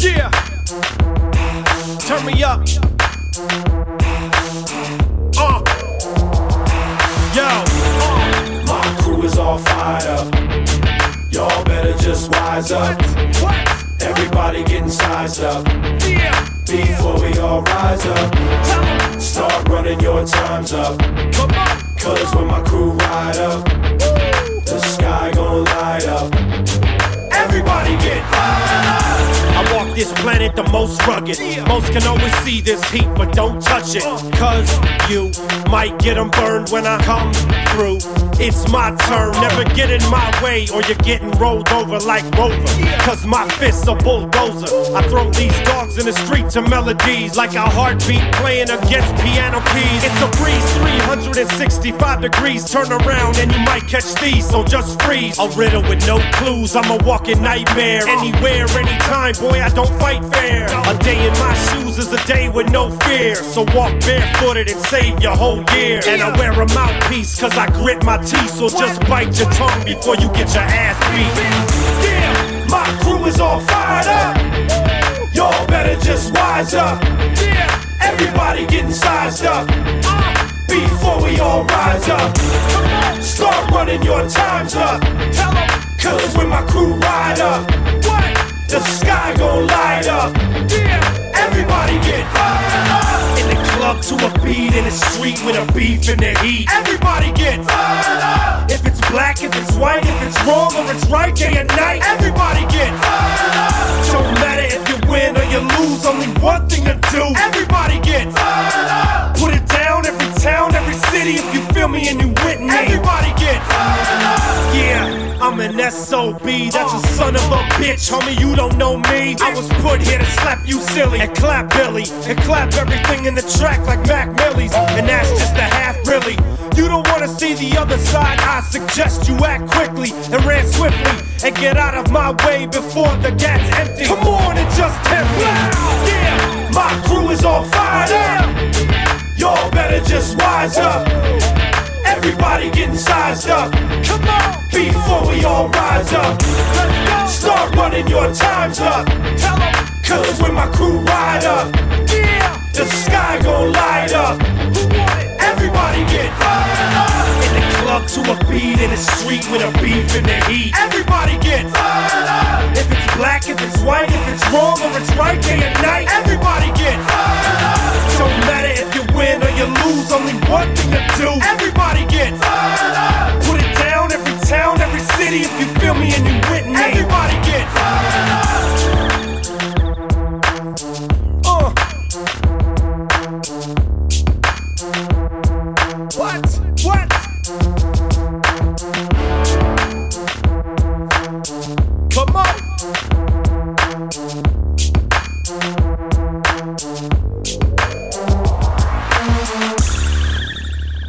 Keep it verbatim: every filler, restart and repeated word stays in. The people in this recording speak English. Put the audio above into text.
Yeah. Turn me up. Uh. Yo. Uh. My crew is all fired up. Y'all better just wise up. What? What? Everybody getting sized up. Yeah. Before we all rise up, Tell 'em. start running your times up. Come on. Cause when my crew ride up, the sky gon' light up. Everybody get fired up. I walk this planet the most rugged. Most can always see this heat, but don't touch it. Cause you might get them burned when I come through. It's my turn, never get in my way or you're getting rolled over like Rover. Cause my fist's a bulldozer. I throw these dogs in the street to melodies like a heartbeat playing against piano keys. It's a breeze, three hundred sixty-five degrees. Turn around and you might catch these, so just freeze. A riddle with no clues, I'm a walking nightmare. Anywhere, anytime, boy, I don't fight fair. A day in my shoes is a day with no fear. So walk barefooted and save your whole year. And I wear a mouthpiece cause I grit my teeth. So just bite your tongue before you get your ass beat. Yeah, my crew is all fired up. Y'all better just wise up. Everybody getting sized up. Before we all rise up, start running your times up. Cause when my crew ride up, the sky gon' light up. Everybody get fired up. In the club to a beat, in the street with a beef in the heat. Everybody get fired up. If it's black, if it's white, if it's wrong or it's right, day and night. Everybody get fired up. Don't matter if you win or you lose, only one thing to do. Everybody get fired up. Put it down, every town, every city, if you feel me and you with me. Everybody get fired up. Yeah, I'm an S O B, that's a son of a bitch, homie, you don't know me. I was put here to slap you silly, and clap Billy, and clap everything in the track like Mac Millie's. And that's just a half really. You don't wanna see the other side, I suggest you act quickly and ran swiftly and get out of my way before the gat's empty. Come on and just tempt me. Yeah, my crew is all fired up. Y'all better just wise up. Everybody getting sized up. Come on. Before we all rise up, start running your times up. Tell 'em. Cause when my crew ride up, Yeah. the sky gon' light up. Who want it? Everybody get fired up. In the club to a beat, in the street with a beef in the heat. Everybody get fired up. If it's black, if it's white, if it's wrong or it's right, day and night. Everybody get fired up. Don't matter if you win or you lose, only one thing to do. Everybody get fired up. Put it down, every town, every city, if you feel me and you with me. Everybody get fired up. Uh. What? What? Come on.